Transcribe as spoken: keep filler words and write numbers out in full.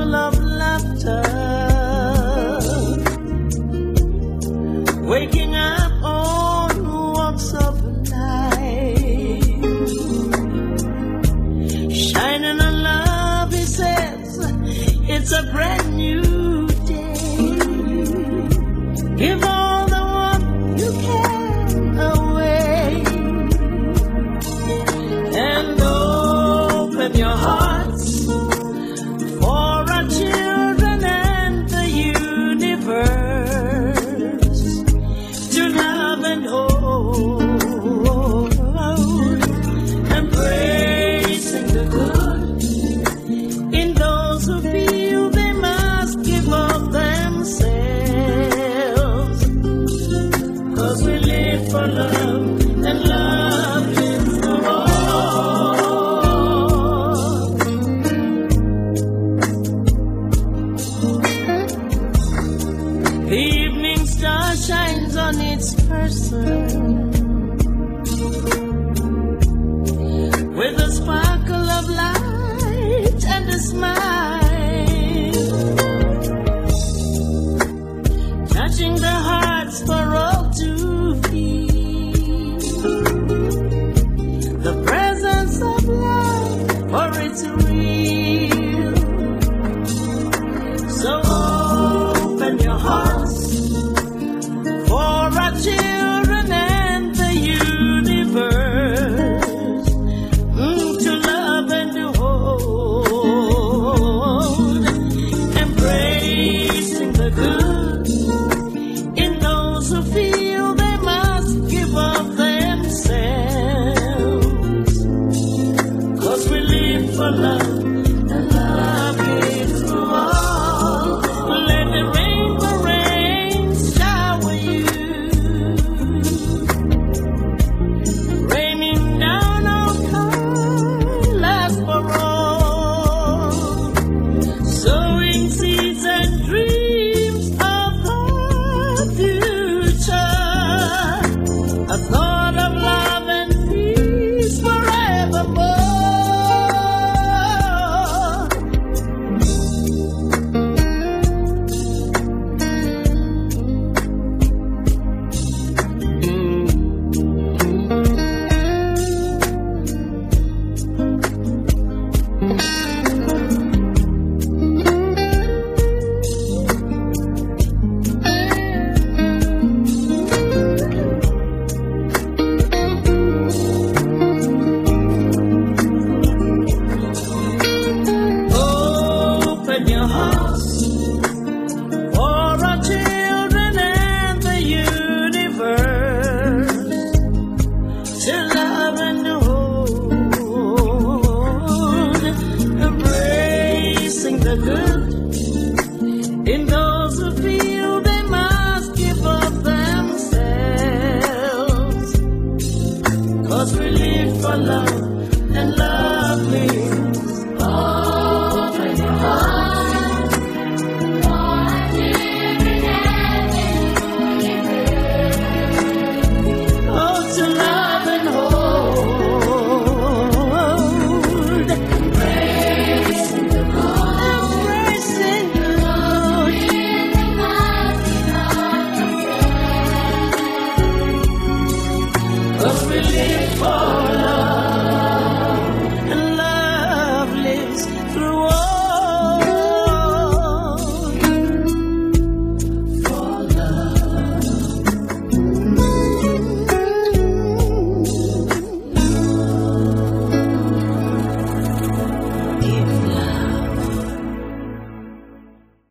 sparkle of laughter, waking up on walks of life, shining on love, he says, it's a brand new day. Give all the one you can away, and open your hearts for our children and the universe to love and hold, embracing the good in those who feel they must give up themselves, 'cause we live for love and love lives for all. The evening star shines on its person with a sparkle of light and a smile, touching the hearts for all to feel the presence of love, for it's real. So open your hearts for our children and the universe, mm, to love and to hold, embracing the good in those who feel they must give up themselves, 'cause we live for love